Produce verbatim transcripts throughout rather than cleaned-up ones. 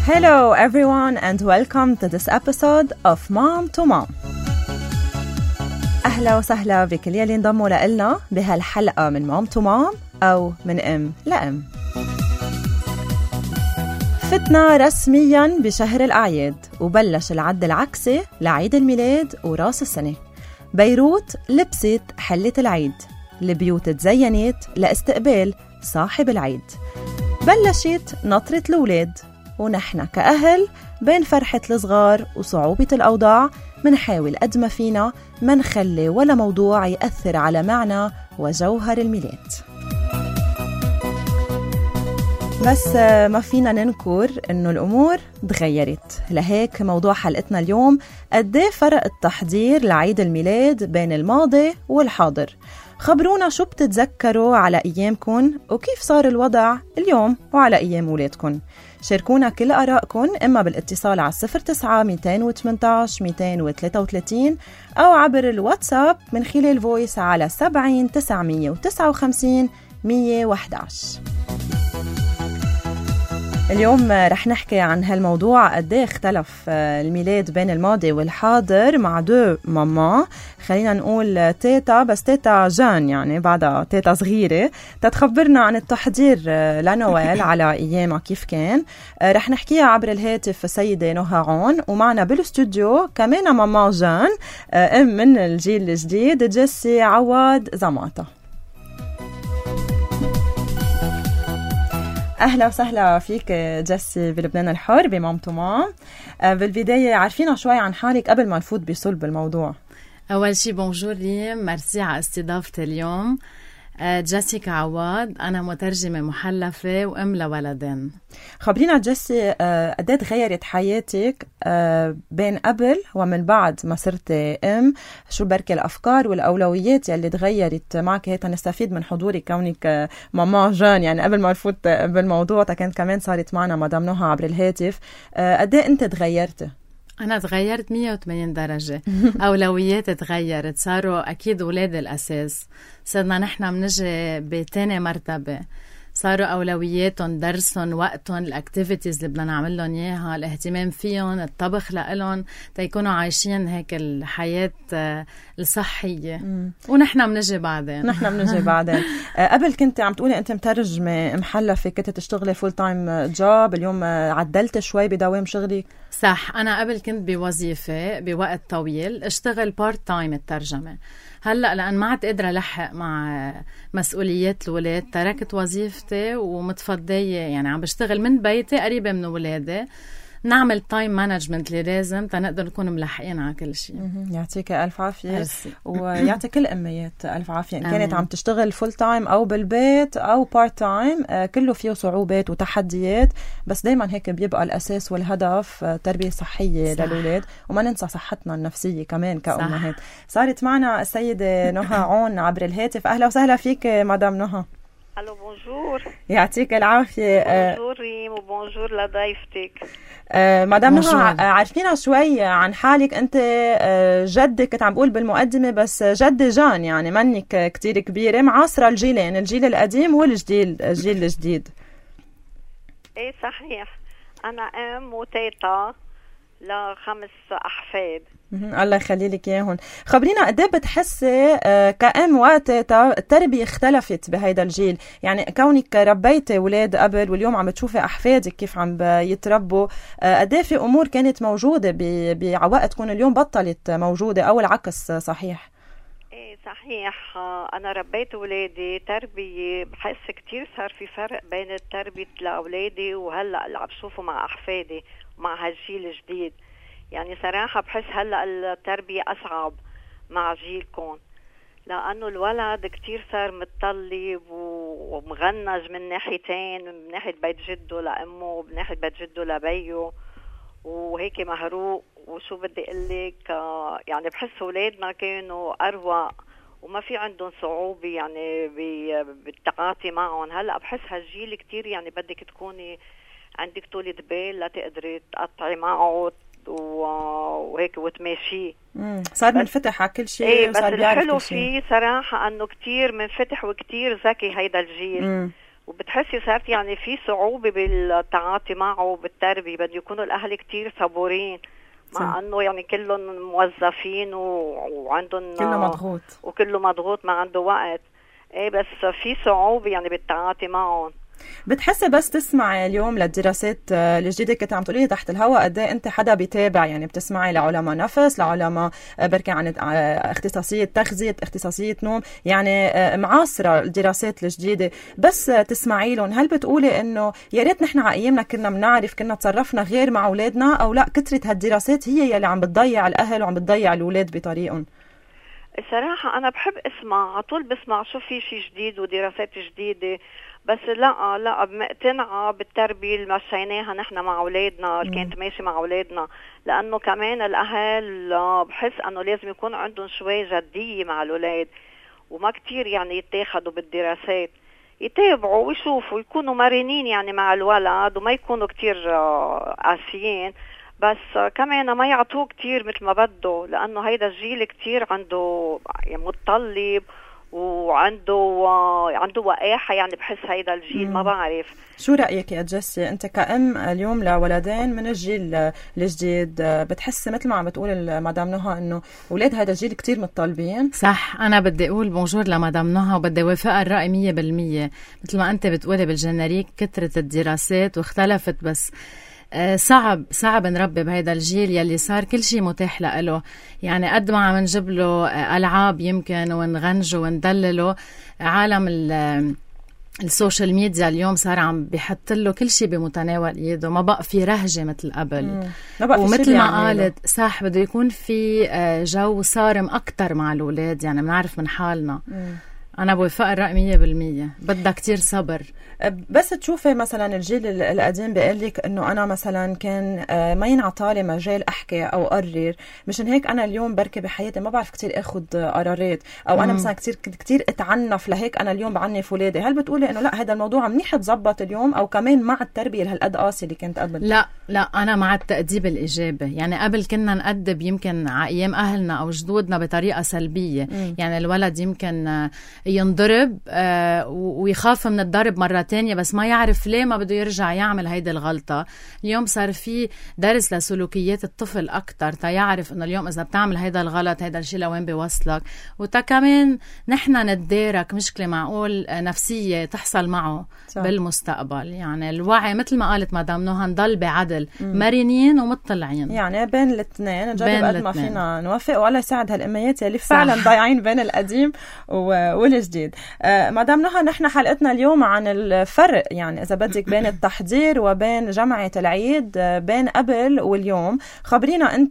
Hello everyone and welcome to this episode of Mom to Mom. أهلا وسهلا بكل يلي انضموا لنا بهالحلقة من Mom to Mom أو من أم لأم. فتنا رسمياً بشهر الأعياد وبلش العد العكسي لعيد الميلاد وراس السنة. بيروت لبست حلة العيد، البيوت تزينت لاستقبال صاحب العيد، بلشت نطرة الأولاد، ونحن كأهل بين فرحة الصغار وصعوبة الأوضاع منحاول قد ما فينا ما نخلي ولا موضوع يأثر على معنى وجوهر الميلاد. بس ما فينا ننكر إنه الأمور تغيرت، لهيك موضوع حلقتنا اليوم قديه فرق التحضير لعيد الميلاد بين الماضي والحاضر. خبرونا شو بتتذكروا على أيامكن وكيف صار الوضع اليوم وعلى أيام ولادكن. شاركونا كل آرائكن إما بالاتصال على صفر تسعة مئتين وثمانية عشر مئتين وثلاثة وثلاثين أو عبر الواتساب من خلال فويس على سبعين تسعمية وتسعة وخمسين مية وأحد عشر. اليوم رح نحكي عن هالموضوع قديه اختلف الميلاد بين الماضي والحاضر مع دو ماما. خلينا نقول تيتا، بس تيتا جان يعني بعدها تيتا صغيرة، تتخبرنا عن التحضير لنوال على أيامها كيف كان. رح نحكيها عبر الهاتف السيدة نهى عون، ومعنا بالاستوديو كمان ماما جان أم من الجيل الجديد جيسي عواد زماطة. أهلا وسهلا فيك جيسي بلبنان الحر بمام تو مام. بالبداية عارفينا شوي عن حالك قبل ما نفوت بصلب الموضوع. أول شي بونجور ريم، مرسي على استضافتي اليوم. جيسيكا عواد، أنا مترجمة محلفة وأم لولدين. خبرينا جيسي قد ايه تغيرت حياتك بين قبل ومن بعد ما صرت أم؟ شو بركي الأفكار والأولويات يلي تغيرت معك؟ هيك نستفيد من حضورك كونك ماما جان، يعني قبل ما نفوت بالموضوع كانت كمان صارت معنا مدام نهى عبر الهاتف. قد ايه أنت تغيرت؟ أنا تغيرت مية وثمانين درجة. أولويات تغيرت، صاروا أكيد ولادي الأساس، صرنا نحن منجي بتاني مرتبة، صاروا أولوياتهم درسهم، وقتهم، الأكتيفيتيز اللي بدنا نعمل لهم إياها، الاهتمام فيهم، الطبخ لهم تيكونوا عايشين هيك الحياة الصحية. ونحن منجي بعدين نحن منجي بعدين. قبل كنت عم تقولي أنت مترجمة محلفة، كنت تشتغلي فول تايم جوب، اليوم عدلت شوي بدوام شغلي؟ صح، أنا قبل كنت بوظيفة بوقت طويل اشتغل بارت تايم الترجمة. هلأ لأن ما عاد قادرة لحق مع مسؤوليات الولاد تركت وظيفتي ومتفضية، يعني عم بشتغل من بيتي قريبة من ولادي، نعمل تايم مانجمنت اللي لازم تنقدر نكون ملحقين على كل شيء. يعطيك ألف عافية ويعطي كل أميات ألف عافية. إن كانت عم تشتغل فول تايم أو بالبيت أو بارت تايم، كله فيه صعوبات وتحديات، بس دايما هيك بيبقى الأساس والهدف تربية صحية صح. للولاد، وما ننسى صحتنا النفسية كمان كأمهات. صارت معنا السيدة نهى عون عبر الهاتف. أهلا وسهلا فيك مدام نهى. الو بونجور. يعطيك العافية. بونجور ريم وبونجور لضيفتك. آه مدام نهى، عارفينا شوي عن حالك. انت آه جدك كنت عم بقول بالمقدمة، بس جدة جان يعني منك كتير كبيرة، معاصرة الجيلين، الجيل القديم والجيل الجيل الجديد. ايه صحيح، انا ام وتيتا لخمس احفاد. الله يخلي لك اياهم. خبرينا قد ايه بتحسي كأم وقت التربيه اختلفت بهيدا الجيل؟ يعني كونك ربيتي اولاد قبل واليوم عم تشوفي احفادك كيف عم يتربوا، قد ايه في امور كانت موجوده بعوقتكم اليوم بطلت موجوده او العكس صحيح؟ ايه صحيح، انا ربيت اولادي تربيه، بحس كتير صار في فرق بين تربيه لاولادي وهلا اللي عم بشوفه مع احفادي مع هالجيل الجديد. يعني صراحة بحس هلأ التربية أصعب مع جيلكم، لأنه الولد كتير صار متطلب ومغنج من ناحيتين، من ناحية بيت جده لأمه ومن ناحية بيت جده لبيه، وهيك مهروق. وشو بدي قلك، يعني بحس أولادنا كانوا أروق وما في عندهم صعوبة يعني بالتعاطي معهم. هلأ بحس هالجيل كتير يعني بدك تكوني عندك طولة بال لا تقدري تقطعي معه وهيك وتماشيه. صار منفتح على كل شيء. ايه بس الحلو فيه صراحة انه كتير منفتح وكتير ذكي هيدا الجيل. مم. وبتحسي صارت يعني في صعوبة بالتعاطي معه بالتربية، بده يكونوا الأهل كتير صبورين مع أنه يعني كلهم موظفين وعندهم كله مضغوط وكله مضغوط ما عنده وقت. ايه بس في صعوبة يعني بالتعاطي معهم. بتحسي بس تسمعي اليوم للدراسات الجديدة كنت عم تقولي تحت الهواء قد ايه انت حدا بيتابع، يعني بتسمعي لعلماء نفس، لعلماء بركي عن اختصاصية تغذية، اختصاصية نوم، يعني معاصرة الدراسات الجديدة، بس تسمعي لهم هل بتقولي انه يا ريت نحن على ايامنا كنا بنعرف كنا تصرفنا غير مع اولادنا، او لا كثرة هالدراسات هي يلي عم بتضيع الاهل وعم بتضيع الاولاد بطريقهم؟ الصراحة أنا بحب أسمع على طول، بسمع شو في شيء جديد ودراسات جديدة، بس لا لا مقتنعة بالتربية اللي مشيناها نحن مع أولادنا اللي كانت ماشي مع أولادنا، لأنه كمان الأهل بحس أنه لازم يكون عندهم شوي جدية مع الأولاد وما كتير يعني يتاخدوا بالدراسات، يتابعوا ويشوفوا يكونوا مرنين يعني مع الولد وما يكونوا كتير قاسيين، بس كمان ما يعطوه كتير مثل ما بده، لأنه هيدا الجيل كتير عنده متطلب وعنده عنده وقاحة، يعني بحس هيدا الجيل ما بعرف. شو رأيك يا جيسي انت كأم اليوم لولدين من الجيل الجديد، بتحس مثل ما عم بتقول مدام نهى انه اولاد هذا الجيل كتير متطلبين؟ صح، انا بدي اقول بونجور لمدام نهى وبدي وافقها الرأي مية بالمية. مثل ما انت بتقولي بالجنريك كثرة الدراسات واختلفت، بس صعب صعب نربي بهيدا الجيل يلي صار كل شيء متاح له، يعني قد ما عم نجيب له ألعاب يمكن ونغنجه وندلله، عالم السوشيال ميديا اليوم صار عم بيحط له كل شيء بمتناول ايده، ما بقى في رهجة مثل قبل. ومثل ما قالت صح بده يكون في جو صارم أكتر مع الأولاد، يعني بنعرف من حالنا. مم. أنا بوفق الرأي مية بالمية، بدها كتير صبر. بس تشوفي مثلا الجيل القديم بيقول لك انه انا مثلا كان ما ينعطالي مجال احكي او اقرر، مشان هيك انا اليوم بركي بحياتي ما بعرف كتير اخذ قرارات، او انا مثلا كتير كتير اتعنف لهيك انا اليوم بعنف ولادي. هل بتقولي انه لا هذا الموضوع منيح تزبط اليوم، او كمان مع التربيه لهالقد قاسي اللي كانت قبل؟ لا لا انا مع التأديب الايجابي، يعني قبل كنا نأدب يمكن على ايام اهلنا او جدودنا بطريقه سلبيه. مم. يعني الولد يمكن ينضرب آه ويخاف من الضرب مره تانية، بس ما يعرف ليه ما بده يرجع يعمل هيدا الغلطة. اليوم صار في درس لسلوكيات الطفل أكتر، تا يعرف إنه اليوم إذا بتعمل هيدا الغلط هيدا الشيء لوين بيوصلك، وتا كمان نحنا ندارك مشكلة معقول نفسية تحصل معه صح. بالمستقبل. يعني الوعي مثل ما قالت مدام نهى نضل بعدل، مم. مرنين ومطلعين، يعني بين الاثنين نجرب قد ما فينا نوافق، ولا يساعد هالأميات اللي فعلا ضايعين بين القديم والجديد. آه مدام نهى، نحن حلقتنا اليوم عن الفرق يعني إذا بدك بين التحضير وبين جمعة العيد، بين قبل واليوم. خبرينا أنت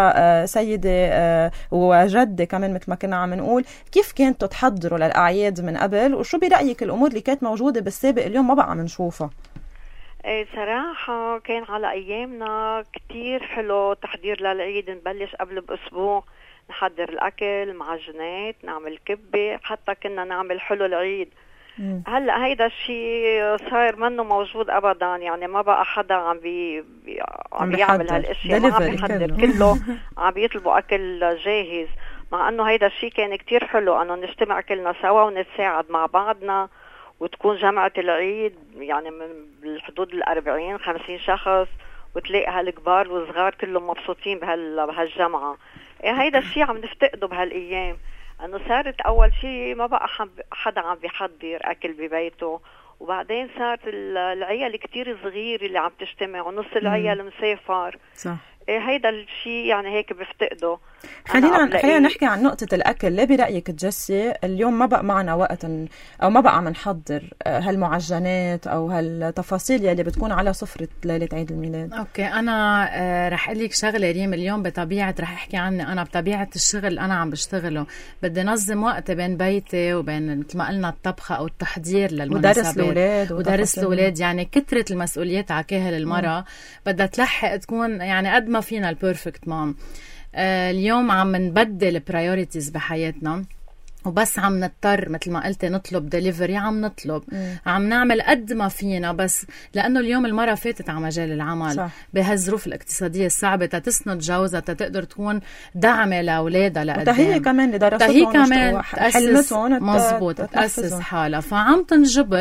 كسيدة وجدة كمان مثل ما كنا عم نقول، كيف كنتوا تحضروا للأعياد من قبل، وشو برأيك الأمور اللي كانت موجودة بالسابق اليوم ما بقى منشوفها؟ ايه صراحة كان على أيامنا كتير حلو تحضير للعيد، نبلش قبل بأسبوع نحضر الأكل، معجنات، نعمل كبة، حتى كنا نعمل حلو العيد. هلا هيدا الشيء صار منه موجود ابدا، يعني ما بقى حدا عم بي عم بيعمل هالاشياء، ما عم بيحضر، كله عم بيطلبوا اكل جاهز. مع انه هيدا الشيء كان كتير حلو انه نجتمع كلنا سوا ونتساعد مع بعضنا، وتكون جمعة العيد يعني من بالحدود الأربعين خمسين شخص، وتلاقي هالكبار والصغار كلهم مبسوطين بهال بهالجمعة. إيه هيدا الشيء عم نفتقده بهالأيام، أنه صارت أول شيء ما بقى حدا عم بيحضر أكل ببيته، وبعدين صارت العيال كتير صغير اللي عم تجتمع، ونص العيال مسافر. صح. إيه هيدا الشيء يعني هيك بفتقده. خلينا خلينا نحكي عن نقطة الأكل. ليه برأيك جيسي اليوم ما بقى معنا وقت أو ما بقى عم نحضر هالمعجنات أو هالتفاصيل يلي بتكون على سفرة ليلة عيد الميلاد؟ أوكي، أنا رح أقول لك شغلة ريم. اليوم بطبيعة رح أحكي عني أنا، بطبيعة الشغل أنا عم بشتغله بدي نظم وقت بين بيتي وبين مثل ما قلنا الطبخة أو التحضير للمناسبات، ودرس الأولاد ودرس الأولاد. يعني كثرة المسؤوليات على كاهل المرأة بدها تلحق تكون يعني قد ما فينا البيرفكت مام. آه اليوم عم نبدل برايوريتيز بحياتنا، وبس عم نضطر مثل ما قلت نطلب ديليفري، عم نطلب مم. عم نعمل قد ما فينا، بس لأنه اليوم المرأة فاتت على مجال العمل بهالظروف الاقتصادية الصعبة تتسند جوزها، تتقدر تكون دعمة لأولادها لقدام، وتهي كمان لدراستهم، تهي كمان حلمتهم، مزبوط تأسس حالها. فعم تنجبر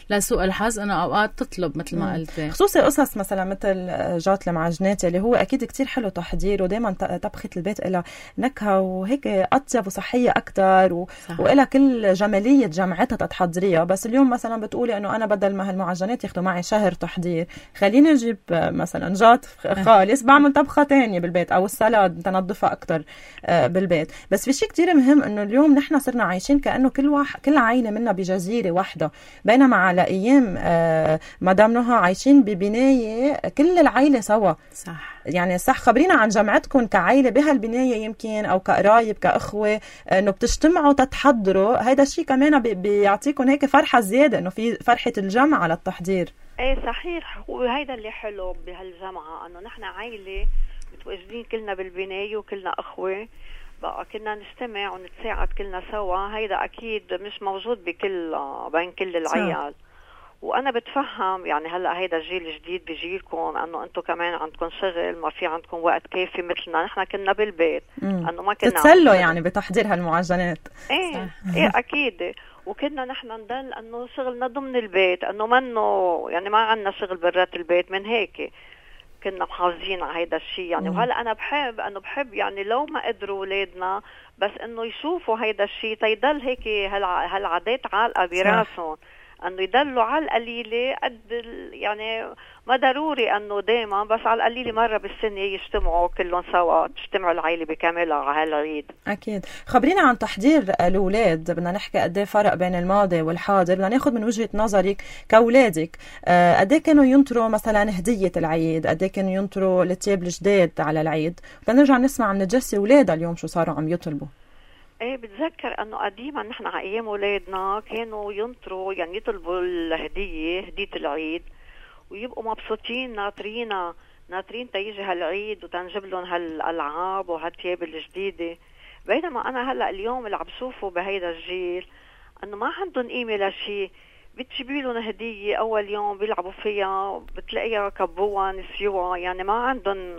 لسوء الحظ انه اوقات تطلب مثل ما قلتي، خصوصي قصص مثلا مثل جات المعجنات اللي هو اكيد كتير حلو تحضير، ودائما طبخه البيت لها نكهه وهيك اطيب وصحيه اكثر و... وإلها كل جماليه جمعتها تتحضريها. بس اليوم مثلا بتقولي انه انا بدل ما هالمعجنات ياخذوا معي شهر تحضير، خليني اجيب مثلا جات خالص بعمل طبخه تانية بالبيت، او السلطه تنظفها اكثر بالبيت. بس في شيء كتير مهم، انه اليوم نحن صرنا عايشين كانه كل واحد كل عائله منا بجزيره واحده، بينما على ايام آه مدام نهى عايشين ببنايه كل العائله سوا. صح. يعني صح، خبرينا عن جمعتكم كعائله بهالبنايه يمكن، او كقرايب كاخوه، انه بتجتمعوا تتحضروا. هيدا الشيء كمان بي بيعطيكم هيك فرحه زياده، انه في فرحه الجمع على التحضير. ايه صحيح، وهيدا اللي حلو بهالجمعه، انه نحن عائله متواجدين كلنا بالبنايه وكلنا اخوه، بقى كنا نجتمع ونتساعد كلنا سوا. هيدا اكيد مش موجود بكل بين كل العيال. وانا بتفهم يعني هلا هيدا الجيل الجديد بجيلكم، انه انتم كمان عندكم شغل، ما في عندكم وقت كافي مثلنا. نحن كنا بالبيت، انه ما كنا تتسلوا يعني بتحضير هالمعجنات. ايه ايه اكيد. وكنا نحن نضل انه شغلنا ضمن البيت، انه منه يعني ما عندنا شغل برات البيت، من هيك كنا محافظين على هيدا الشيء يعني. وهلا انا بحب انه بحب يعني لو ما قدروا اولادنا بس انه يشوفوا هيدا الشيء تيضل هيك هالعادات عالقه براسهم، انه يضلوا على القليله قد يعني ما ضروري انه دائما، بس على القليله مره بالسنه يجتمعوا كلهم سوا، تجتمعوا العائله بكاملها على هالعيد. اكيد. خبرينا عن تحضير الاولاد، بدنا نحكي قد ايه فرق بين الماضي والحاضر، بدنا ناخذ من وجهه نظرك كاولادك قد ايه كانوا ينطروا مثلا هديه العيد، قد ايه كانوا ينطروا الثياب الجداد على العيد. بدنا نرجع نسمع من جسي اولادها اليوم شو صاروا عم يطلبوا. ايه بتذكر انه قديما نحن على ايام اولادنا كانوا ينطروا يعني يطلبوا الهديه، هديه العيد، ويبقوا مبسوطين ناطرينا ناطرين تيجي هالعيد وتنجيب لهم هالالعاب وهالثياب الجديده. بينما انا هلا اليوم اللي عم بشوفه بهيدا الجيل انه ما عندهم قيمه لشيء. بتجيبي لهم هديه اول يوم بيلعبوا فيها، بتلاقيها كبوها نسيوها، يعني ما عندهم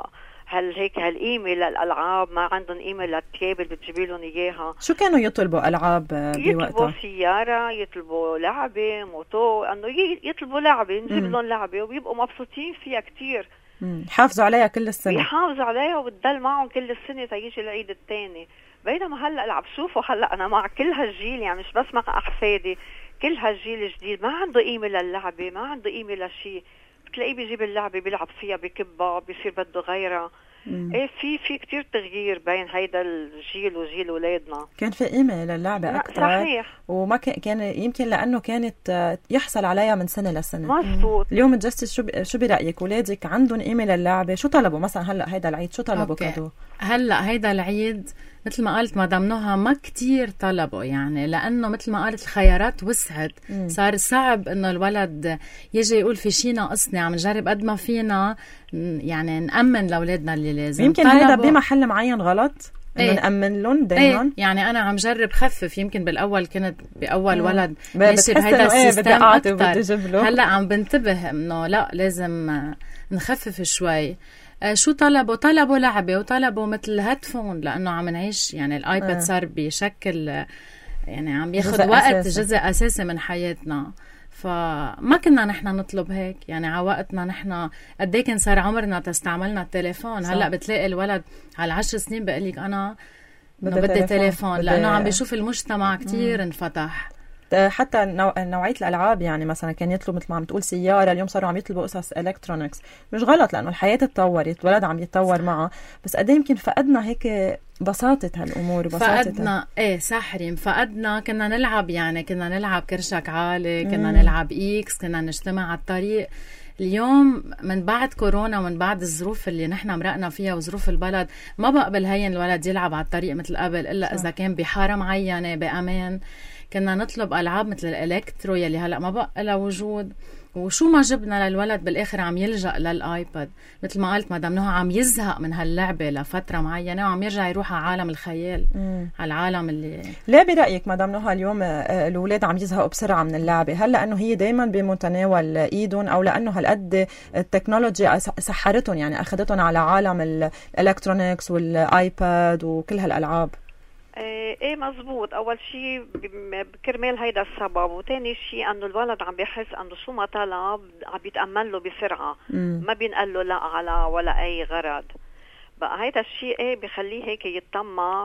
هل هيك هالقيمة للألعاب، ما عندهم قيمة للثياب اللي بتجيبي لهم إياها. شو كانوا يطلبوا ألعاب بوقتها؟ يطلبوا سيارة، يطلبوا لعبة، موتو، أنه يطلبوا لعبة، نجيب لهم لعبة وبيبقوا مبسوطين فيها كتير. حافظوا عليها كل السنة. بيحافظوا عليها وبتضل معهم كل السنة تيجي العيد الثاني. بينما هلأ اللي عم بشوفه هلأ أنا مع كل هالجيل، يعني مش بس مع أحفادي، كل هالجيل الجديد ما عنده قيمة للعبة، ما عنده قيمة لشيء. بتلاقيه بيجيب اللعبة بيلعب فيها بكبها، بيصير بده غيرها. ايه في في كتير تغيير بين هيدا الجيل وجيل اولادنا. كان في قيمه للعبه اكثر. صحيح. وما كان يمكن لانه كانت يحصل عليها من سنه لسنه. مزبوط. اليوم جاستس شو شو برايك اولادك عندهم قيمه للعبه؟ شو طلبوا مثلا هلا هيدا العيد؟ شو طلبوا كادو؟ هلا هيدا العيد مثل ما قالت مدام نهى ما كتير طلبوا، يعني لانه مثل ما قالت الخيارات وسعت. مم. صار صعب انه الولد يجي يقول في شيء ناقصني، عم نجرب قد ما فينا يعني نأمن لاولادنا اللي لازم. يمكن هيدا بمحل معين غلط انه ايه؟ نأمن لهم دائما. ايه؟ يعني انا عم جرب خفف، يمكن بالاول كنت باول مم. ولد ماشي بهيدا السيستم اكثر، هلا عم بنتبه انه لا لازم نخفف شوي. شو طلبوا؟ طلبوا لعبة وطلبوا مثل هيدفون، لأنه عم نعيش يعني الآيباد صار بشكل يعني عم ياخد وقت أساسي. جزء أساسي من حياتنا. فما كنا نحن نطلب هيك، يعني على وقتنا نحن قد ايه كان صار عمرنا تستعملنا التليفون. هلا بتلاقي الولد على عشر سنين بقلك أنا بدي تليفون، لأنه عم بيشوف المجتمع كتير انفتح. حتى نوع... نوعية الألعاب، يعني مثلا كان يطلب مثل ما عم تقول سيارة، اليوم صاروا عم يطلبوا قصص إلكترونيكس. مش غلط لأنه الحياة تطورت، الولد عم يتطور معه، بس قد يمكن فقدنا هيك بساطة هالأمور. فقدنا ايه صح ريم، فقدنا. كنا نلعب يعني كنا نلعب كرشك عالي، كنا مم. نلعب إيكس، كنا نجتمع على الطريق. اليوم من بعد كورونا ومن بعد الظروف اللي نحن مرقنا فيها وظروف البلد، ما بقبل هين الولد يلعب على الطريق مثل قبل، إلا إذا كان بحارة معينة بأمان. كنا نطلب ألعاب مثل الإلكترو يلي هلأ ما بقى لها وجود. وشو ما جبنا للولد بالآخر عم يلجأ للآيباد، مثل ما قالت مدام نهى عم يزهق من هاللعبة لفترة معينة وعم يرجع يروح على عالم الخيال. مم. على العالم اللي ليه برأيك مدام نهى اليوم الأولاد عم يزهقوا بسرعة من اللعبة؟ هل لأنه هي دايما بمتناول إيدهم، أو لأنه هالقد التكنولوجيا سحرتهم يعني أخذتهم على عالم الإلكترونيكس والآيباد وكل هالألعاب؟ ايه مزبوط. اول شيء بكرمال هيدا السبب، وتاني شيء انه الولد عم بيحس انه شو ما طلب عم بيتأمل له بسرعة، مم. ما بينقل له لا على ولا اي غرض. بقى هيدا الشيء ايه بخليه هيك يتطمع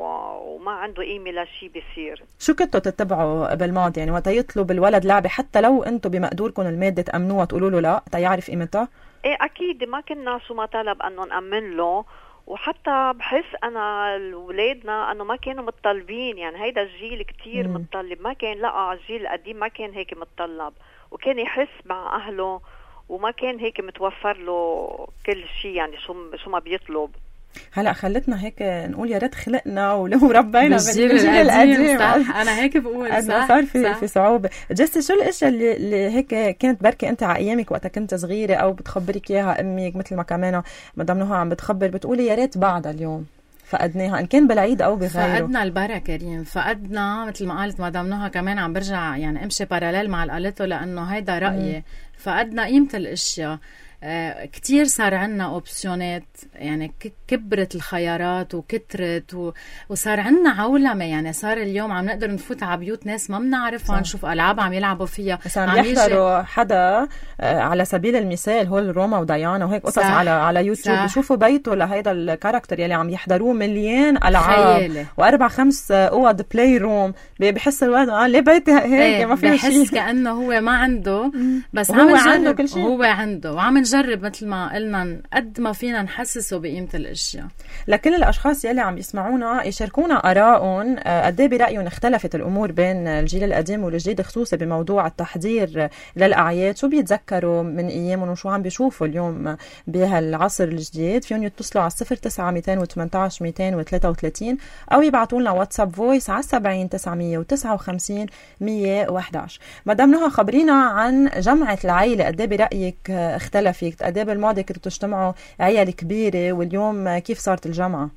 وما عنده قيمة لشيء بيصير. شو كنتوا تتبعوا بالماضي يعني وقت يطلب الولد لعبة، حتى لو انتم بمقدوركم المادة تأمنوها تقولوا له لا تيعرف قيمتها؟ ايه اكيد ما كنا شو ما طلب انه نأمن له، وحتى بحس انا اولادنا انه ما كانوا متطلبين. يعني هيدا الجيل كتير متطلب، ما كان لا الجيل القديم ما كان هيك متطلب، وكان يحس مع اهله وما كان هيك متوفر له كل شيء يعني شو شو ما بيطلب. هلا خلتنا هيك نقول يا ريت خلقنا ولو ربينا بالجيل القديم. صح انا هيك بقول. صح صار في صح. في صعوبه. جسي شو الاشياء اللي, اللي هيك كانت بركي انت على ايامك وقت كنت صغيره او بتخبرك اياها امك، مثل ما كمان مدام نهى عم بتخبر بتقولي يا ريت بعدها اليوم فقدناها ان كان بالعيد او بغيره؟ فقدنا البركه ريم، فقدنا مثل ما قالت مدام نهى، كمان عم برجع يعني امشي باراليل مع اللي قالته لانه هيدا رايي. فقدنا قيمه الاشياء. آه كتير صار عنا اوبسيونات، يعني كبرت الخيارات وكترت و... وصار عنا عولمه. يعني صار اليوم عم نقدر نفوت على بيوت ناس ما بنعرفها، نشوف العاب عم يلعبوا فيها، بس عم يحضروا حدا آه على سبيل المثال هول روما وديانا وهيك قصص على على يوتيوب، بشوفوا بيته لهيدا الكاركتر يلي عم يحضروه مليان العاب خيالي. واربع خمس اوض بلاي روم. بحس الولد اه ليه بيتي هيك ايه ما في شيء، بحس كانه هو ما عنده بس عم يجرب عنده كل شيء. هو عنده وعم نجرب مثل ما قلنا قد ما فينا نحسسه بقيمة الاشياء. لكل الاشخاص يلي عم يسمعونا يشاركونا ارائهم قد ايه برايهم اختلفت الامور بين الجيل القديم والجديد، خصوصا بموضوع التحضير للاعياد. شو بيتذكروا من ايامهم وشو عم بيشوفوا اليوم بهالعصر الجديد؟ فيهم يتصلوا على صفر تسعة مئتين وثمانية عشر مئتين وثلاثة وثلاثين او يبعتوا لنا واتساب فويس على سبعين تسعمية وتسعة وخمسين مية وإحدى عشر. مدام نهى خبرينا عن جمعة العائلة، قد ايه برايك اختلفت؟ قد ايه بالماضي كنتوا تجتمعوا عيال كبيرة واليوم كيف صارت الجامعة؟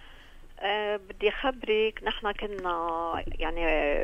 أه بدي أخبرك، نحن كنا يعني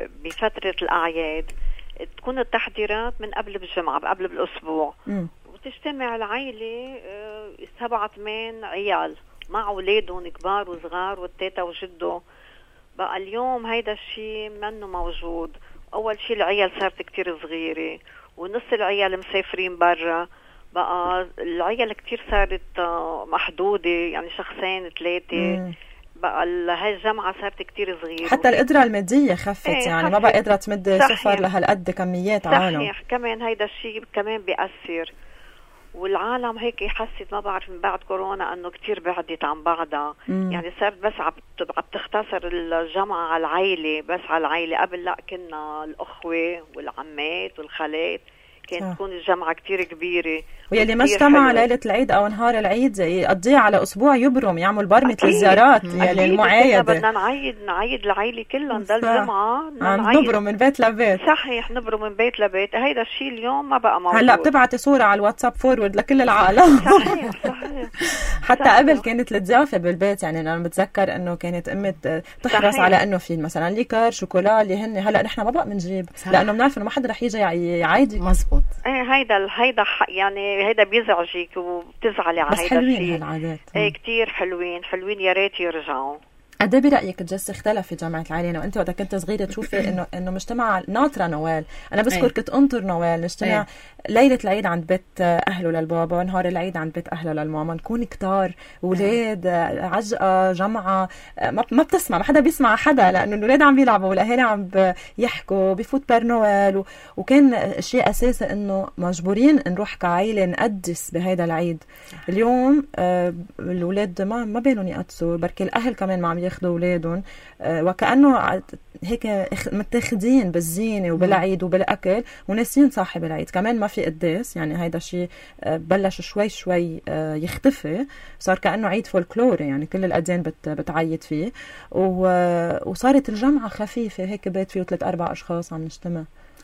بفترة الأعياد تكون التحضيرات من قبل بالجمعة قبل بالأسبوع، م. وتجتمع العائلة أه سبعة ثمان عيال مع أولادهم كبار وصغار والتيتا وجده. بقى اليوم هيدا الشيء منه موجود. أول شيء العيال صارت كتير صغيرة ونص العيال مسافرين برا. بقى العيال كتير صارت محدودة، يعني شخصين ثلاثة. بقى هاي الجامعة صارت كتير صغيرة، حتى القدرة المادية خفت. ايه يعني خفت. ما بقى قادرة تمد سفر لهالقد كميات عالم. صحيح. كمان هيدا الشيء كمان بيأثر، والعالم هيك حست ما بعرف من بعد كورونا انه كتير بعدت عن بعضها. مم. يعني صارت بس عم تختصر الجامعة على العائلة، بس على العائلة. قبل لا كنا الأخوة والعمات والخالات، كانت تكون الجامعة كتير كبيرة. ويلي ما اجتمع ليلة العيد أو نهار العيد يقضيها على أسبوع يبرم يعمل برمة للزيارات يلي المعايدة. بدنا نعيد نعيد العائلة كلهم ده الجمعة نبرم من بيت لبيت. صحيح نبرم من بيت لبيت. هيدا الشيء اليوم ما بقى موجود. هلا بتبعتي صورة على الواتساب فورورد لكل العالم. صحيح صحيح. حتى صحيح. قبل كانت الضيافة بالبيت، يعني أنا بتذكر إنه كانت أمي تحرص صحيح. على إنه في مثلا ليكر شوكولا اللي هن هلا نحن ما بقى بنجيب لأنه بنعرف إنه ما حدا رح يجي يعايدك. مظبوط. هيدا هيدا يعني هيدا بيزعجك وبتزعلي على هيدا الشيء. بس حلوين هالعادات. ايه كتير حلوين حلوين، يا ريت يرجعوا. قد ايه برايك جس اختلف في جامعه العائله وانت وقت كنت صغيره تشوفي انه انه مجتمع ناطره نوال؟ انا بذكر كنت انطر نوال نجتمع أي. ليله العيد عند بيت اهله للبابا، نهار العيد عند بيت اهله للماما، نكون كتار اولاد عجقه جمعه، ما ما بتسمع، ما حدا بيسمع حدا لانه الاولاد عم بيلعبوا والاهالي عم يحكوا بفوت بير نوال و... وكان شيء اساسي انه مجبورين نروح كعائله نقدس بهيدا العيد. اليوم آه الاولاد ما ما بينهم يقدسوا، بركي الاهل كمان ما عم ياخذوا اولادهم آه وكانه هيك متاخدين بالزينه وبالعيد وبالاكل وناسين صاحب العيد. كمان ما في قداس، يعني هيدا الشيء بلش شوي شوي يختفي، صار كانه عيد فولكلوري، يعني كل الاديان بت بتعيد فيه، وصارت الجمعه خفيفه هيك بيت فيه ثلاث اربع اشخاص عم نجتمع.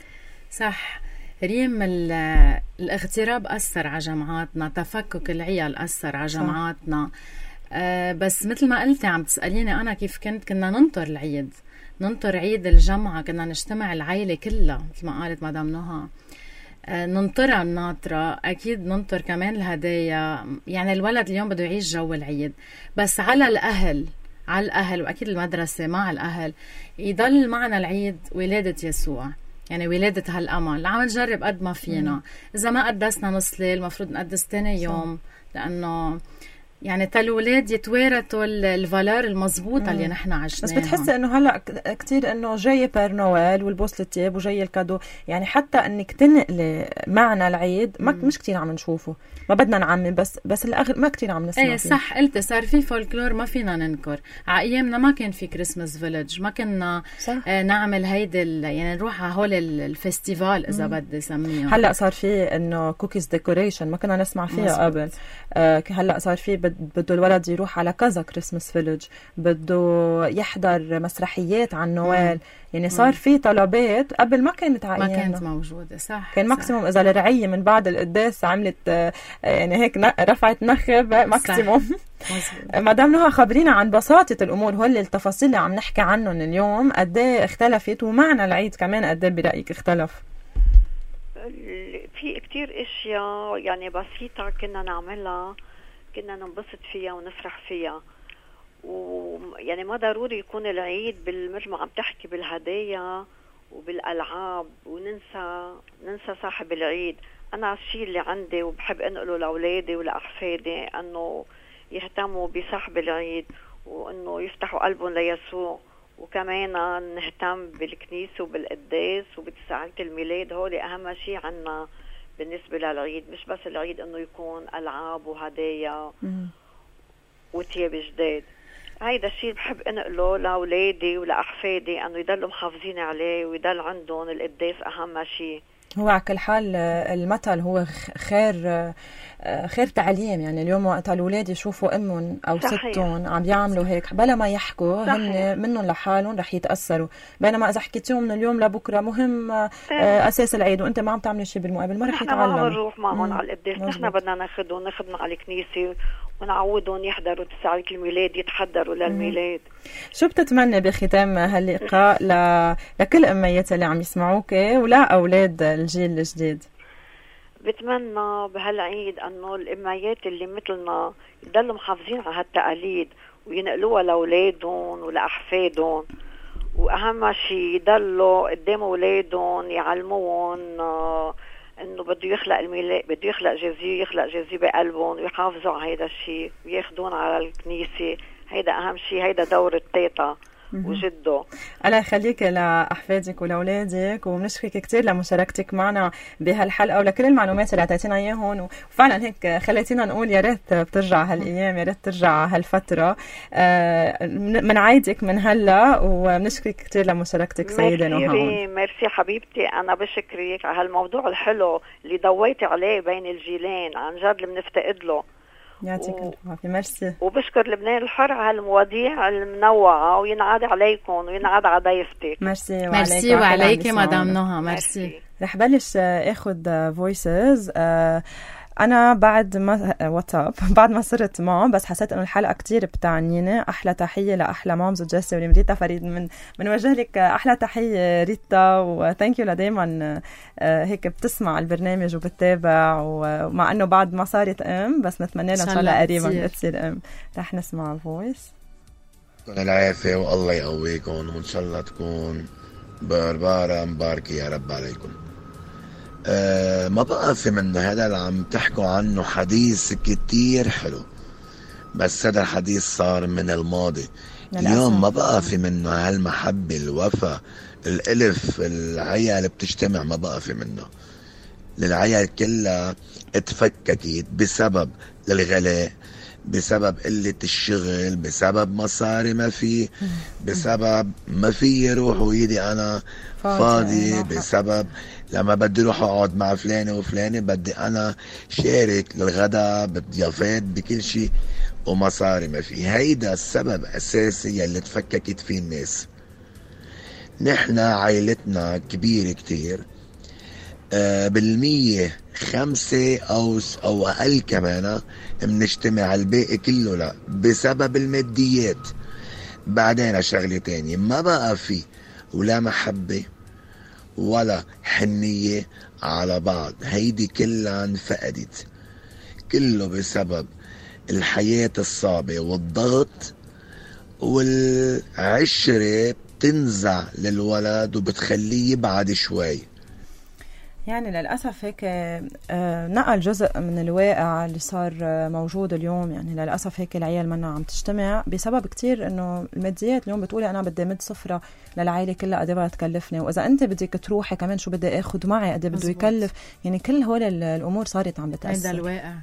صح ريم، الاغتراب اثر على جماعاتنا، تفكك العيال اثر على جماعاتنا. آه بس مثل ما قلتي عم تساليني انا كيف كنت، كنا ننطر العيد، ننطر عيد الجمعة، كنا نجتمع العائلة كلها مثل ما قالت مدام نهى، آه ننطرها الناطرة، أكيد ننطر كمان الهدايا. يعني الولد اليوم بده يعيش جو العيد، بس على الأهل على الأهل وأكيد المدرسة مع الأهل يضل معنا العيد ولادة يسوع، يعني ولادة هالأمل. عم نجرب قد ما فينا. إذا ما قدسنا نص ليل المفروض نقدس تاني يوم، لأنه يعني تالولاد يتوارثوا الفالور المضبوطة اللي نحن عشناها. بس بتحسي انه هلا كتير انه جاي بير نويل والبوس التياب وجاي الكادو، يعني حتى انك تنقلي معنا العيد ما مش كتير عم نشوفه. ما بدنا نعمم، بس بس الاغلب ما كتير عم نسمع. ايه صح قلت، صار في فولكلور ما فينا ننكر. على ايامنا ما كان في كريسماس فيلج، ما كنا آه نعمل هيدي يعني نروح على هول الفستيفال اذا بدي سميها. هلا صار في انه كوكيز ديكوريشن ما كنا نسمع فيها مزبوط. قبل آه هلا صار في بده الولد يروح على كذا كريسماس فيلج، بده يحضر مسرحيات عن نوال. يعني صار في طلبات قبل ما كانت ما كانت موجودة. صح كان ماكسيموم إذا الرعية من بعد القداس عملت يعني هيك رفعت نخب ماكسيموم. مدام نهى خبرينا عن بساطة الأمور، هول التفاصيل اللي عم نحكي عنهم اليوم قد ايه اختلفت، ومعنى العيد كمان قد ايه برأيك اختلف؟ في كتير اشياء يعني بسيطة كنا نعملها، كنا ننبسط فيها ونفرح فيها. ويعني ما ضروري يكون العيد مثل ما عم تحكي بالهدايا وبالألعاب وننسى ننسى صاحب العيد. أنا الشيء اللي عندي وبحب أنقله لأولادي ولأحفادي أنه يهتموا بصاحب العيد، وأنه يفتحوا قلبهم ليسوع، وكمان نهتم بالكنيسة وبالقداس وبتساعة الميلاد. هولي أهم شيء عنا بالنسبة للعيد، مش بس العيد أنه يكون ألعاب وهدايا وتياب جداد. هيدا الشيء بحب انقله لاولادي ولاحفادي، انه يضلوا محافظين عليه ويضل عندهم القداس اهم شيء. هو على كل حال المثل هو خير خير تعليم. يعني اليوم وقت الأولاد يشوفوا أمهم أو ستهم عم يعملوا هيك بلا ما يحكوا هن منهم لحالهم رح يتأثروا. بينما إذا حكيتيهم من اليوم لبكرة مهم أساس العيد وأنت ما عم تعمل شيء بالمقابل ما رح يتعلموا. نحن ما نروح معهم على القداس، نحن بدنا ناخدهم ناخدهم على الكنيسة ونعودهم يحضروا تساعة الميلاد، يتحضروا للميلاد. شو بتتمنى بختام هاللقاء ل... لكل أميات اللي عم يسمعوك ولا أولاد الجيل الجديد؟ بتمنى بهالعيد أنه الأميات اللي مثلنا يضلوا محافظين على هالتقاليد وينقلوها لأولادهم ولأحفادهم، وأهم شيء يضلوا قدام أولادهم يعلموهم انه بده يخلق الميلاد، بده يخلق جزية، يخلق جزية بقلبهم ويحافظوا على هيدا الشيء وياخدون على الكنيسة. هيدا اهم شيء، هيدا دور التيتا وجده. الله يخليك لأحفادك ولأولادك، وبنشكرك كتير لمشاركتك معنا بهالحلقة ولكل المعلومات اللي اعطيتينا اياهم، وفعلا هيك خليتينا نقول يا ريت بترجع هالايام، يا ريت ترجع هالفترة. بنعايدك من هلا وبنشكرك كتير لمشاركتك سيدة نهى. ميرسي ميرسي حبيبتي، انا بشكرك على هالموضوع الحلو اللي ضويتي عليه بين الجيلين، عن جد اللي بنفتقد له. يعطيك العافية. ميرسي. وبشكر لبنان الحر على هالمواضيع المنوعة، وينعاد عليكم وينعاد على ضيفتك. ميرسي وعليك. ميرسي وعليك مدام نهى. ميرسي. رح بلش اخذ فويسز. أنا بعد ما واتساب بعد ما صرت مام، بس حسيت إنه الحلقة كتير بتعنيني. أحلى تحية لأحلى مامز وجيسي وريتا فريد، من من وجه لك أحلى تحية ريتا، وثانك يو لدايما هيك بتسمع البرنامج وبتتابع، ومع إنه بعد ما صارت أم بس نتمنى لها إن شاء الله قريبا تصير أم. رح نسمع الفويس. كن العافية والله يقويكم، وإن شاء الله تكون بربارة مباركة يا رب عليكم. أه ما بقى في من هذا اللي عم تحكوا عنه حديث كتير حلو، بس هذا الحديث صار من الماضي. اليوم ما بقى في منه هالمحبة، الوفا، الالف، العيال اللي بتجتمع ما بقى في منه. العيال كلها اتفككت بسبب الغلاء، بسبب قلة الشغل، بسبب مصاري ما في، بسبب ما في يروح ويدي أنا فاضي، بسبب لما بدي روح أقعد مع فلانة وفلانة بدي أنا شارك للغداء بالضيافات بكل شيء، ومصاري ما في. هيدا السبب أساسي اللي تفككت فيه الناس. نحنا عائلتنا كبيرة كتير، آه بالمية خمسة أو, أو أقل كمان منجتمع، الباقي كله لا بسبب الماديات. بعدين شغلة تانية، ما بقى في ولا محبة ولا حنية على بعض، هيدي كلها انفقدت، كله بسبب الحياة الصعبة والضغط والعشرة بتنزع للولد وبتخليه يبعد شوي. يعني للأسف هيك نقل جزء من الواقع اللي صار موجود اليوم. يعني للأسف هيك العيال منا عم تجتمع بسبب كتير إنه الماديات. اليوم بتقولي أنا بدي مد سفرة للعائلة كلها قد ايه تكلفني، وإذا أنت بدك تروحي كمان شو بدي آخد معي قد ايه بده يكلف. يعني كل هول الأمور صارت عم بتأثر. هيدا الواقع.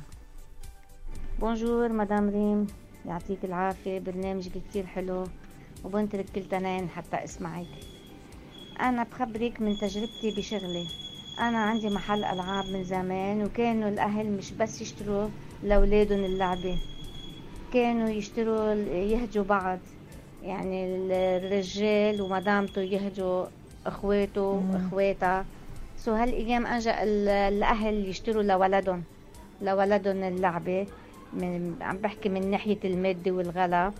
بونجور مدام ريم، يعطيك العافية، برنامجك كتير حلو وبنترك كل تنين حتى اسمعك. أنا بخبرك من تجربتي بشغلي. أنا عندي محل ألعاب من زمان، وكانوا الأهل مش بس يشتروا لأولادهم اللعبة، كانوا يشتروا يهجوا بعض. يعني الرجال ومدامته يهجوا أخواته وأخواتها. سو هالأيام أجا الأهل يشتروا لولدهم لولدهم اللعبة. من عم بحكي من ناحية المادة والغلا.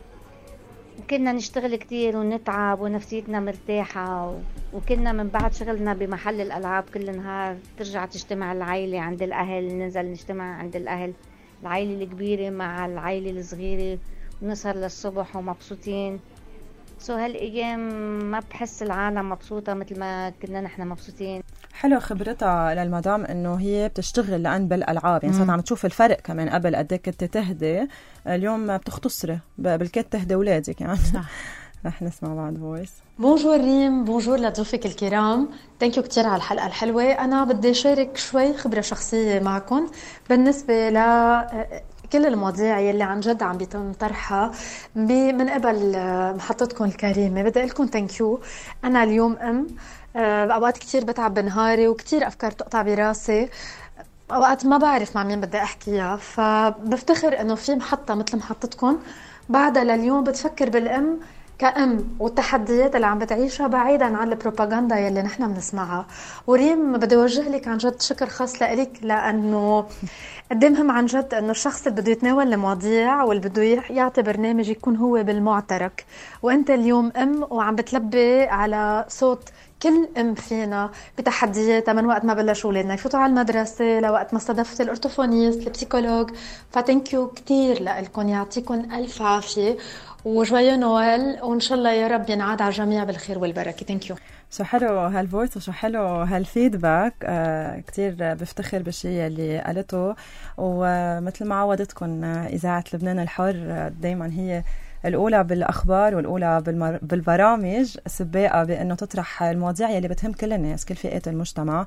كنا نشتغل كتير ونتعب ونفسيتنا مرتاحة، وكنا من بعد شغلنا بمحل الألعاب كل نهار ترجع تجتمع العائلة عند الأهل، ننزل نجتمع عند الأهل، العائلة الكبيرة مع العائلة الصغيرة، ونسهر للصبح ومبسوطين. سو هالأيام ما بحس العالم مبسوطة مثل ما كنا نحن مبسوطين. حلو خبرتها للمدام انه هي بتشتغل لان بالالعاب. يعني صرت عم تشوف الفرق كمان. قبل قد ايه كنت تهدي، اليوم بتختصري بالكاد تهدي اولادك يعني. صح. رح نسمع بعد فويس. بونجور ريم، بونجور لضيوفك الكرام، ثانك يو كثير على الحلقه الحلوه. انا بدي اشارك شوي خبره شخصيه معكم بالنسبه ل كل المواضيع يلي عن جد عم بيتم طرحها من قبل محطتكم الكريمه. بدي اقول لكم ثانك يو. انا اليوم ام، اوقات كتير بتعب بنهاري وكتير افكار تقطع براسي، اوقات ما بعرف مع مين بدي احكيها. فبفتخر انه في محطه مثل محطتكم بعدها لليوم بتفكر بالام كأم والتحديات اللي عم بتعيشها بعيدا عن البروباغندا يلي نحن بنسمعها. وريم بدي اوجه لك عن جد شكر خاص لك، لانه قد ايه مهم عن جد انه الشخص اللي بده يتناول المواضيع واللي بده يعطي برنامج يكون هو بالمعترك. وانت اليوم ام وعم بتلبي على صوت كل ام فينا بتحدياتها من وقت ما بلشوا اولادنا يفوتوا على المدرسه لوقت ما استضفت الارتوفونيست البسيكولوج. فتنكيو كتير لكم، يعطيكم الف عافيه وجويو نوال، وان شاء الله يا رب ينعاد على الجميع بالخير والبركه. ثانك يو. شو حلو هالفويس وشو حلو هالفيدباك. آه كتير بفتخر بالشيء اللي قالته. ومثل ما عودتكم اذاعه لبنان الحر دائما هي الأولى بالأخبار والأولى بالمر... بالبرامج السباقة بأنه تطرح المواضيع يلي بتهم كل الناس، كل فئات المجتمع،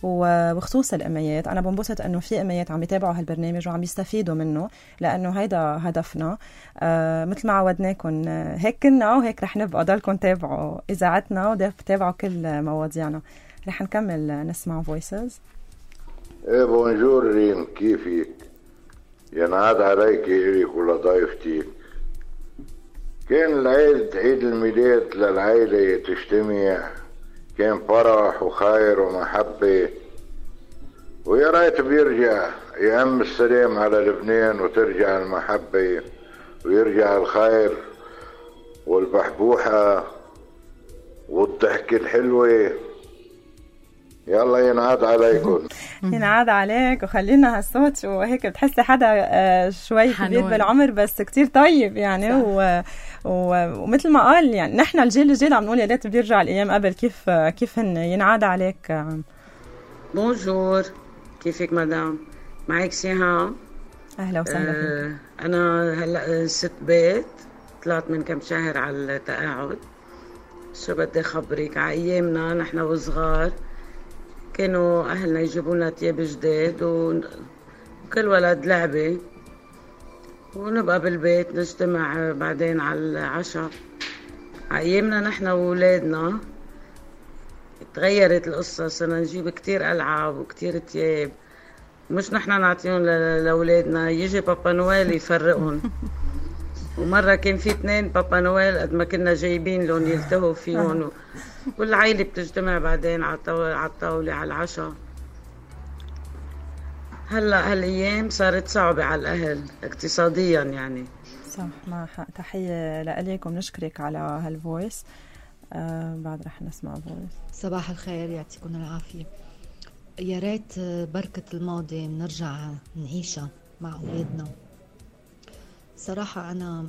وبخصوص الأميات. أنا بنبسط أنه في أميات عم يتابعوا هالبرنامج وعم يستفيدوا منه، لأنه هيدا هدفنا. آه مثل ما عودناكم هيك كنا وهيك رح نبقى. ضلكم تابعوا إذاعتنا وتابعوا كل مواضيعنا. رح نكمل نسمع فويسز. ايه بونجور ريم، كيفك؟ ينعاد عليك إليك ولضيفتك. كان العيد عيد الميلاد للعائلة تجتمع، كان فرح وخير ومحبة، ويا ريت بيرجع يأم السلام على لبنان وترجع المحبة ويرجع الخير والبحبوحة والضحكة الحلوة. يلا ينعاد عليكم. ينعاد عليك. وخلينا هالصوت وهيك بتحسي حدا شوي كبير بالعمر بس كتير طيب يعني. و... و... ومثل ما قال يعني نحن الجيل الجيل عم نقول يا ريت بيرجع الايام قبل. كيف كيف هن ينعاد عليك. بونجور، كيفك مدام؟ معك سهام. اهلا وسهلا فيك. آه انا هلا ست بيت، طلعت من كم شهر على التقاعد. شو بدي اخبرك، على ايامنا نحن وصغار كانوا أهلنا يجيبوا لنا تياب جديد وكل ولد لعبة، ونبقى بالبيت نجتمع بعدين على العشاء. أيامنا نحن وولادنا تغيرت القصة، صرنا نجيب كتير ألعاب وكتير تياب، مش نحن نعطيهم لأولادنا، يجي بابا نويل يفرقهم. ومرة كان في اثنين بابا نويل قد ما كنا جايبين لهم يلتهوا فيهم، والعائلة بتجتمع بعدين على الطاولة على العشاء. هلا هالأيام صارت صعبة على الأهل اقتصاديا يعني. صح، مع حق. تحية لأليك وبنشكرك على هالفويس. آه بعد رح نسمع فويس. صباح الخير، يعطيكم العافية. يا ريت بركة الماضي نرجع نعيشها مع أولادنا. صراحة أنا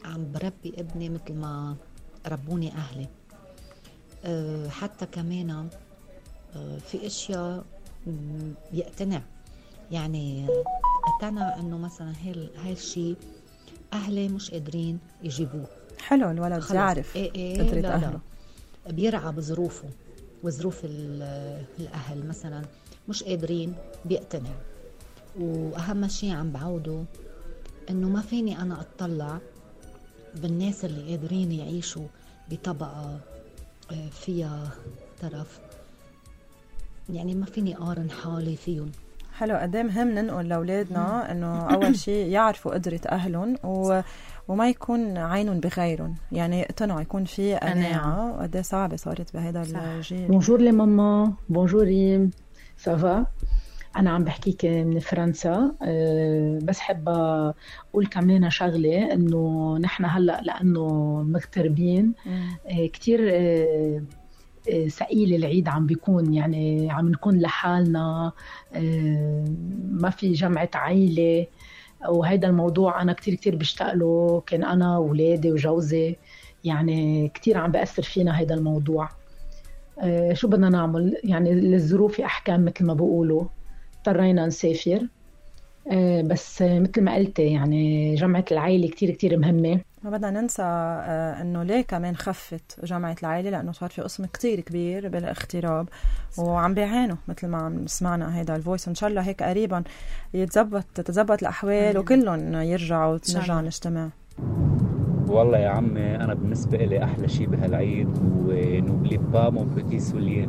عم بربي ابني مثل ما ربوني أهلي. أه حتى كمان أه في اشياء بيقتنع، يعني اقتنع انه مثلا هاي هاي الشيء اهلي مش قادرين يجيبوه. حلو الولد يعرف إيه إيه قدرة لا اهله، لا. بيرعى بظروفه وظروف الاهل، مثلا مش قادرين بيقتنع. واهم شيء عم بعوده انه ما فيني انا اطلع بالناس اللي قادرين يعيشوا بطبقة فيها ترف، يعني ما فيني أقارن حالي فيهم. حلو. قد ايه مهم ننقل لاولادنا انه اول شيء يعرفوا قدرة اهلهم و... وما يكون عينهم بغيرهم، يعني يقتنعوا، يكون في قناعة. وقد ايه صعبة صارت بهذا الجيل. بونجور لي ماما، بونجور ريم، سافا. أنا عم بحكيك من فرنسا. أه بس حابة أقول كمان شغلة، إنه نحن هلأ لأنه مغتربين أه كتير أه ثقيل العيد عم بيكون، يعني عم نكون لحالنا، أه ما في جمعة عائلة، وهيدا الموضوع أنا كتير كتير بشتاق له. كان أنا وولادي وجوزي يعني كتير عم بأثر فينا هيدا الموضوع. أه شو بدنا نعمل؟ يعني للظروف أحكام مثل ما بقولوا، اضطرينا نسافر. أه بس مثل ما قلت يعني جمعة العائلة كتير كتير مهمة. ما بدنا ننسى آه انه ليه كمان خفت جمعة العائلة، لانه صار في قسم كتير كبير بالاغتراب وعم بيعانوا مثل ما عم سمعنا هيدا الفويس. ان شاء الله هيك قريبا يتزبط تتزبط الاحوال وكلهم يرجعوا ونرجع نجتمع. والله يا عمي انا بالنسبة لي احلى شيء بهالعيد هو نوبلي با مون بيتي سولير.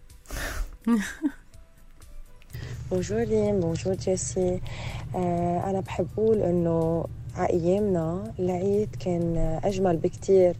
بونجور ريم، بونجور جيسي. آه أنا بحب أقول إنه عأيامنا العيد كان أجمل بكتير.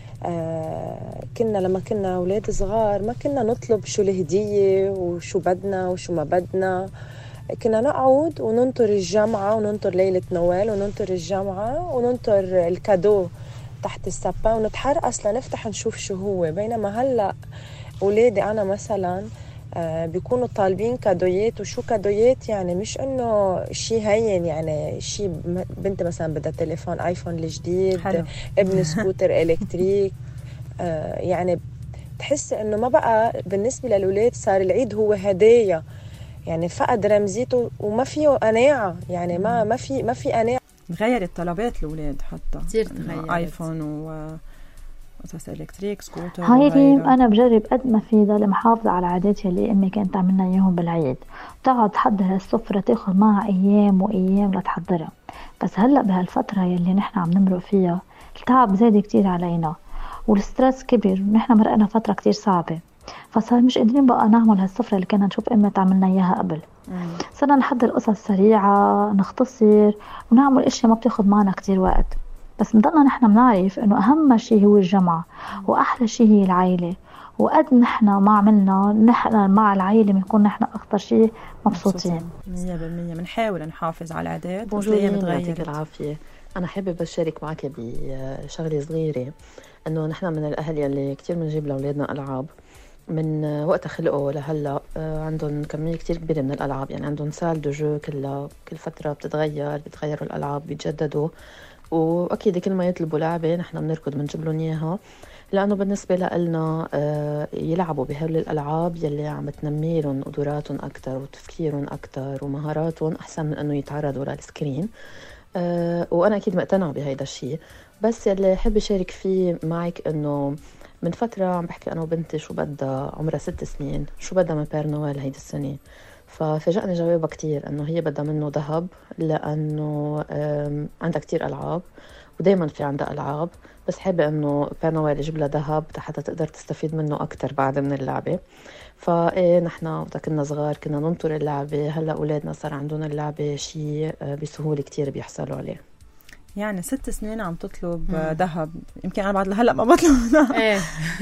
آه كنا لما كنا أولاد صغار ما كنا نطلب شو الهدية وشو بدنا وشو ما بدنا، كنا نقعد وننطر الجمعة وننطر ليلة نوال وننطر الجمعة وننطر الكادو تحت السبا ونتحرقص لنفتح نشوف شو هو. بينما هلأ أولادي أنا مثلاً آه بيكونوا طالبين كادويات، وشو كادويات يعني مش انه شيء هين، يعني شيء بنت مثلا بدها تليفون ايفون الجديد، حلو. ابن سكوتر الكتريك. آه يعني تحس انه ما بقى بالنسبه للاولاد صار العيد هو هدايا، يعني فقد رمزيته وما فيه قناعه، يعني ما ما في ما في قناعه. تغيرت طلبات الاولاد حتى كثير تغيرت، ايفون و قصص الكتريك سكوتر. هاي ريم، انا بجرب قد ما في ضل محافظه على عاداتي اللي امي كانت تعملنا اياهم بالعيد، تقعد تحضر السفره تاخذ معها ايام وايام لتحضرها. بس هلا بهالفتره يلي نحن عم نمرق فيها التعب زاد كتير علينا والستريس كبر، ونحن مرقنا فتره كتير صعبه، فصار مش قادرين بقى نعمل هالسفره اللي كنا نشوف امي تعملنا اياها قبل. صرنا نحضر قصص سريعه، نختصر ونعمل اشياء ما بتاخذ معنا كتير وقت. بس بضلنا نحن بنعرف انه اهم شيء هو الجمعة، واحلى شيء هي العائلة، وقد نحن ما عملنا نحن مع العائلة بنكون نحن اكثر شيء مبسوطين. مية بالمية بنحاول نحافظ على العادات. بونجور، يعطيك العافية. انا حابة اشارك معك بشغلة صغيرة، انه نحن من الاهل يلي كتير بنجيب لاولادنا العاب من وقت خلقوا لهلا. عندهم كمية كتير كبيرة من الالعاب، يعني عندهم سال دو جو كلها، كل فترة بتتغير، بتغيروا الالعاب، بيتجددوا، واكيد كل ما يطلبوا لعبه نحن بنركض بنجيب لهم اياها، لانه بالنسبه لنا يلعبوا بهول الالعاب يلي عم تنمي لهم قدراتهم اكثر وتفكيرهم اكثر ومهاراتهم احسن من انه يتعرضوا للسكرين. وانا اكيد مقتنعه بهيدا الشيء. بس يلي حب اشارك فيه معك انه من فتره عم بحكي انا وبنتي شو بدها، عمرها ست سنين، شو بدها من بير نويل هيدي السنه. ففاجأني جوابها كتير انه هي بدها منه ذهب، لانه عندها كتير العاب ودايما في عندها العاب، بس حابه انه بير نويل يجيب لها ذهب حتى تقدر تستفيد منه اكتر بعد من اللعبه. فايه نحن وقت كنا صغار كنا ننطر اللعبه، هلا اولادنا صار عندهم اللعبه شيء بسهوله كتير بيحصلوا عليه. يعني ست سنين عم تطلب ذهب، يمكن انا بعد هلا ما بطلب. ايه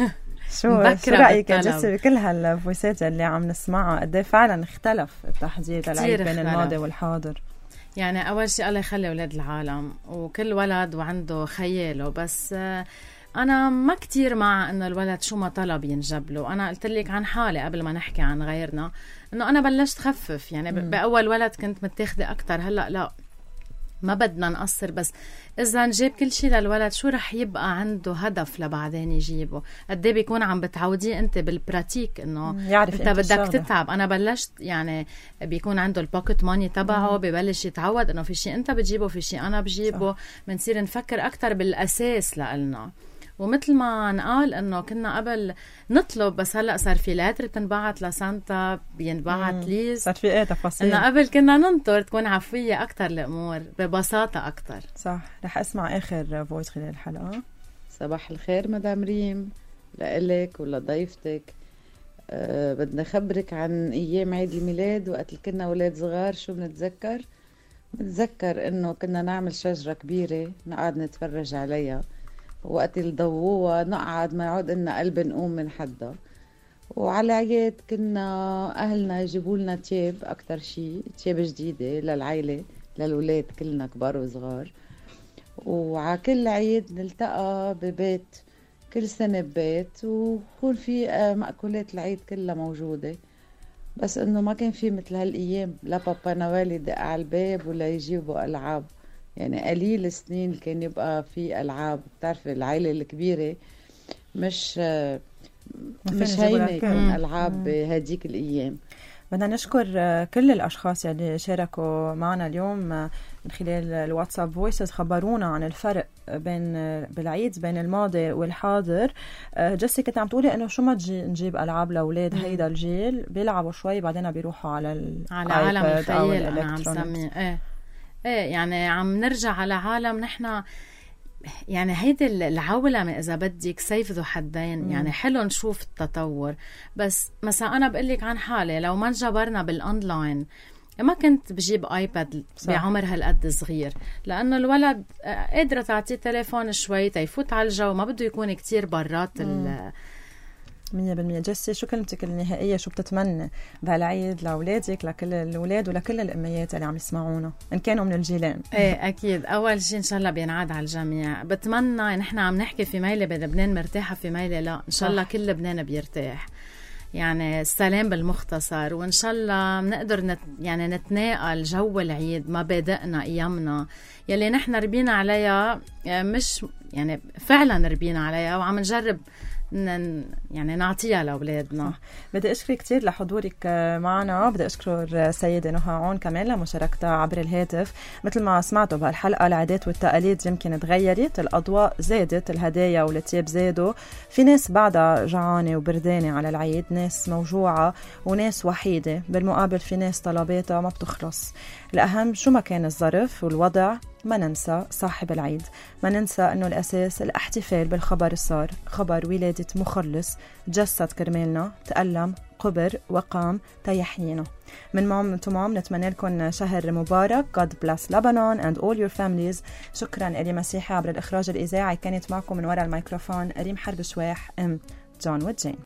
شو شو رأيك يا جيسي بكل هالفويسات اللي عم نسمعها؟ قد ايه فعلا اختلف التحضير للعيد بين الماضي والحاضر؟ يعني اول شيء الله يخلي اولاد العالم، وكل ولد وعنده خياله، بس انا ما كتير مع انه الولد شو ما طلب ينجب له. انا قلت لك عن حالي قبل ما نحكي عن غيرنا، انه انا بلشت خفف، يعني باول ولد كنت متاخده اكتر، هلا لا، ما بدنا نقصر، بس إذا نجيب كل شيء للولد شو رح يبقى عنده هدف لبعدين يجيبه؟ قد ايه بيكون عم بتعوديه أنت بالبراتيك إنه يعرف أنت بدك تتعب. أنا بلشت يعني بيكون عنده البوكت ماني تبعه، ببلش يتعود إنه في شيء أنت بتجيبه في شيء أنا بجيبه، بنصير نفكر أكتر بالأساس لإلنا. ومثل ما نقال انه كنا قبل نطلب، بس هلا صار في لاتر بتنبعت لسانتا، بينبعت ليست، صار في ايه تفاصيل. انه قبل كنا ننطر تكون عفويه اكثر الامور ببساطه اكثر. صح. رح اسمع اخر فويس خلال الحلقه. صباح الخير مدام ريم، لإلك ولضيفتك. أه بدنا خبرك عن ايام عيد الميلاد وقت كنا اولاد صغار. شو بنتذكر؟ بنتذكر انه كنا نعمل شجره كبيره نقعد نتفرج عليها، وقت الضووة نقعد ما يعود إلنا قلب نقوم من حدا. وعلى عيد كنا أهلنا يجيبوا لنا تياب، أكتر شي تياب جديدة للعائلة للولاد كلنا كبار وصغار. وعلى كل عيد نلتقى ببيت، كل سنة ببيت، ويكون في مأكولات العيد كلها موجودة. بس إنه ما كان في مثل هالأيام لا بابا نوال يدق على الباب ولا يجيبوا ألعاب. يعني قليل سنين كان يبقى في ألعاب. بتعرف العائلة الكبيرة مش مش هينة يكون ألعاب بهديك الأيام. بدنا نشكر كل الأشخاص اللي شاركوا معنا اليوم من خلال الواتساب فويسز، خبرونا عن الفرق بين بالعيد بين الماضي والحاضر. جسي كنت عم تقولي إنه شو ما نجيب ألعاب لأولاد هيدا الجيل بيلعبوا شوي بعدين بيروحوا على على عالم الخيال. أنا عم سميه إيه ايه يعني عم نرجع على عالم نحن يعني هيدي العولمة إذا بدك سيف ذو حدين. مم. يعني حلو نشوف التطور، بس مثلا أنا بقلك عن حالي لو ما انجبرنا بالأونلاين ما كنت بجيب آيباد بعمر هالقد صغير، لأنه الولد قادرة تعطيه تليفون شوي تيفوت على الجو، ما بده يكون كتير برات ال مية بالمية. جسي شو كلمتك النهائية؟ شو بتتمنى بهالعيد لأولادك، لكل الأولاد ولكل الأميات اللي عم يسمعونا إن كانوا من الجيلين؟ ايه أكيد. أول شيء إن شاء الله بينعاد على الجميع. بتمنى نحن عم نحكي في ميلة بلبنان مرتاحة، في ميلة لا، إن شاء الله كل لبنان بيرتاح. يعني السلام بالمختصر، وإن شاء الله بنقدر نت يعني نتناقل جو العيد، مبادئنا أيامنا يلي نحن ربينا عليها، مش يعني فعلا ربينا عليها وعم نجرب يعني نعطيها لأولادنا. بدي أشكر كتير لحضورك معنا. بدي أشكر سيدة نهى عون كمان لمشاركتها عبر الهاتف. مثل ما سمعتوا بهالحلقة العادات والتقاليد يمكن تغيرت، الأضواء زادت، الهدايا والتياب زادوا، في ناس بعدها جعانة وبردانة على العيد، ناس موجوعة وناس وحيدة، بالمقابل في ناس طلباتها ما بتخلص. الأهم شو ما كان الظرف والوضع ما ننسى صاحب العيد، ما ننسى أنه الأساس الاحتفال بالخبر الصار، خبر ولادة مخلص جسد كرمالنا، تألم قبر وقام تيحيينا. من مام تمام نتمنى لكم شهر مبارك. God bless Lebanon and all your families. شكرا إلي مسيحي عبر الإخراج الإذاعي. كانت معكم من وراء الميكروفون ريم حرب شواح ام جون وجين.